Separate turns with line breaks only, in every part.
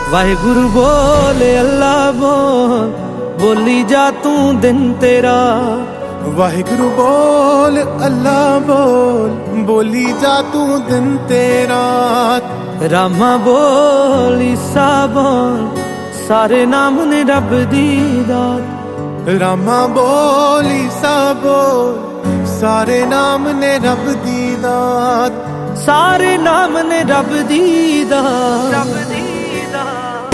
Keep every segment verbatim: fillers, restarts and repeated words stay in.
वाहिगुरु बोले अल्लाह बोल, बोली जा तू दिन तेरा।
वाहिगुरु बोल अल्लाह बोल, बोली जा तू दिन तेरा।
रामा बोल ईसा बोल, सारे नाम ने रब दी दात।
रामा बोल ईसा बोल, सारे नाम ने रब दी दात।
सारे नाम ने रब दी दात, रब दी दात।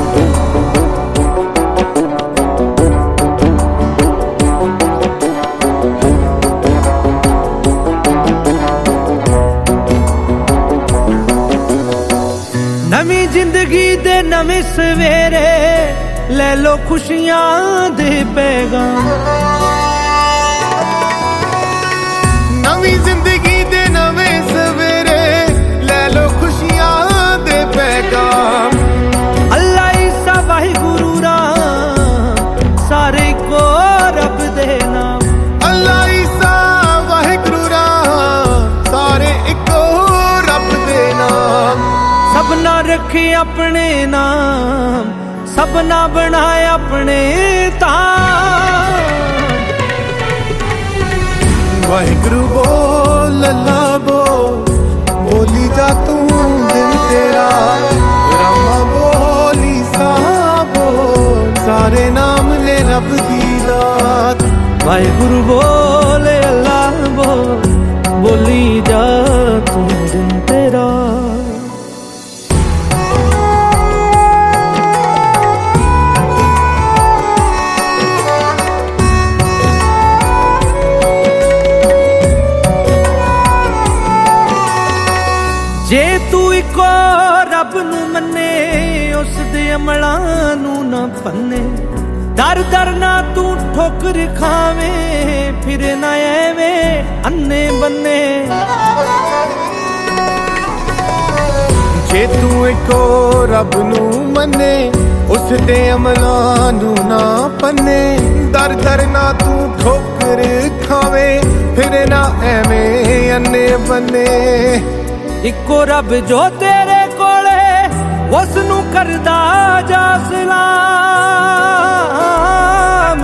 नवी जिंदगी दे नवे सवेरे, ले लो खुशियां दे पैगाम।
नवी जिंदगी दे नवे सवेरे, ले लो खुशियां दे पैगाम।
अल्लाह ईसा वाहिगुरु राम, सारे को रब दे नाम।
अल्लाह ईसा वाहिगुरु राम, सारे इको रब दे नाम।
सबना रखे अपने नाम, सबना बनाए अपने ताम।
वाहिगुरु बोल अल्लाह बोल, बोली जा तू दिन तेरा। रामा बोल ईसा बोल, सारे नाम ले रब दी दात।
वाहिगुरु बोले अल्लाह बोल, बोली जा तू दिन तेरा। जे तू इको रब नू मन्ने, उस दे अमलां नू ना पन्ने। दर दर ना तू ठोकर खावे, फिर ना एवें अन्ने बन्ने।
जे तू इको रब नू मन्ने, उस दे अमलां नू ना पन्ने। दर दर ना तू ठोकर खावे, फिर ना एवें अन्ने बन्ने।
इको रब जो तेरे कोले, उस नू करदा जा सलाम।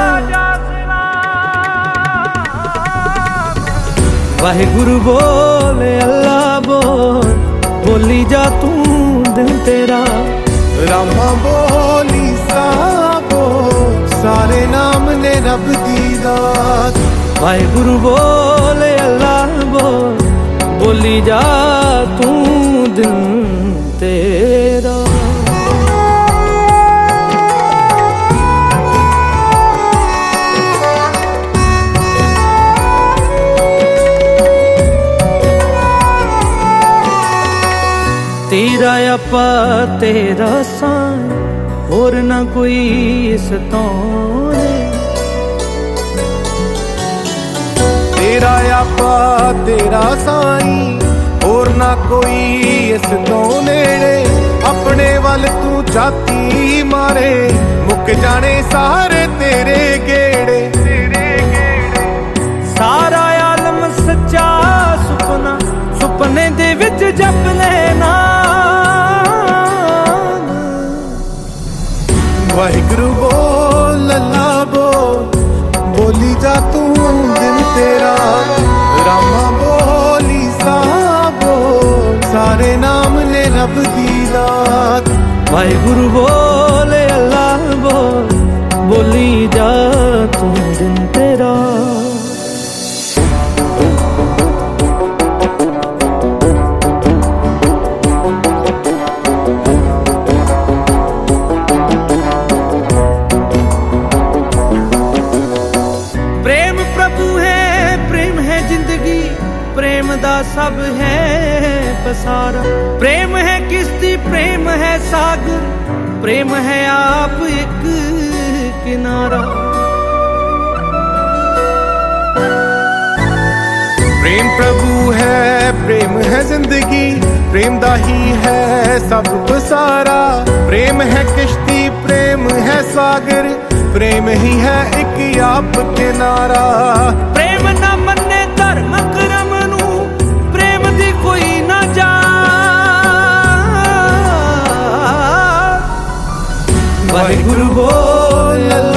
वाहिगुरु बोले अल्लाह बोल, बोली जा तू दिन तेरा।
रामा बोल ईसा बोल, सारे नाम ने रब दी दात।
वाहिगुरु बोले अल्लाह बोल, बोली जा तू दिन तेरा। तेरा आपा तेरा सान, और ना कोई इस तो
तेरा आपा तेरा साई, और ना कोई इस तो नेड़े। अपने वल तू जाती मारे, मुक जाने सारे तेरे गेड़े।
सारा आलम सच्चा सुपना, सुपने दे विच जप लेना।
वाहिगुरु बोल अल्लाह बोल, बोली जा तू दिन तेरा। रामा बोल ईसा बोल, सारे नाम ले रब दी दात।
वाहिगुरु बोले अल्लाह बोल, बोली जा तू दिन तेरा। प्रेम दा सब है पसारा, प्रेम है किश्ती, प्रेम है सागर, प्रेम है आप एक किनारा।
प्रेम प्रभु है, प्रेम है जिंदगी, प्रेम दा ही है सब पसारा। प्रेम है किश्ती, प्रेम है सागर, प्रेम ही है एक आप किनारा।
प्रेम ना मन्ने धर्म करम नू, प्रेम दी कोई ना जा। ਵਾਹਿਗੁਰੂ ਬੋਲ